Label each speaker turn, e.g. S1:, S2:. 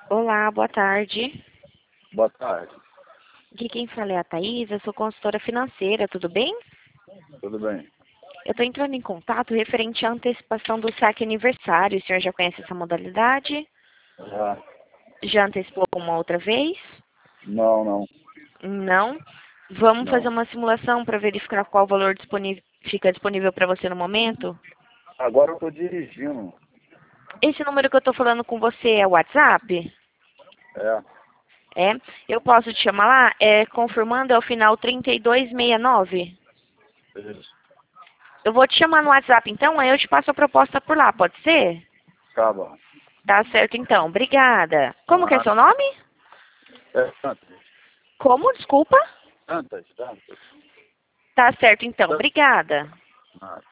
S1: Olá, boa tarde.
S2: Boa tarde.
S1: Aqui quem fala é a Thaís, eu sou consultora financeira, tudo bem?
S2: Tudo bem?
S1: Eu estou entrando em contato referente à antecipação do saque aniversário. O senhor já conhece essa modalidade?
S2: Já.
S1: Já antecipou uma outra vez?
S2: Não, não,
S1: Não? Vamos fazer
S2: não.
S1: uma simulação para verificar qual valor fica disponível para você no momento?
S2: Agora eu tô dirigindo.
S1: Esse número que eu estou falando com você é o WhatsApp?
S2: É,
S1: É? Eu posso te chamar lá? Confirmando, é o final 3269.
S2: isso.
S1: Eu vou te chamar no WhatsApp então, aí eu te passo a proposta por lá, pode ser?
S2: Tá bom.
S1: Tá certo então, obrigada. Como que é
S2: Ah,
S1: seu nome?
S2: é Dantas.
S1: Como? Desculpa?
S2: Dantas, Dantas.
S1: Tá certo então, obrigada.
S2: Ah,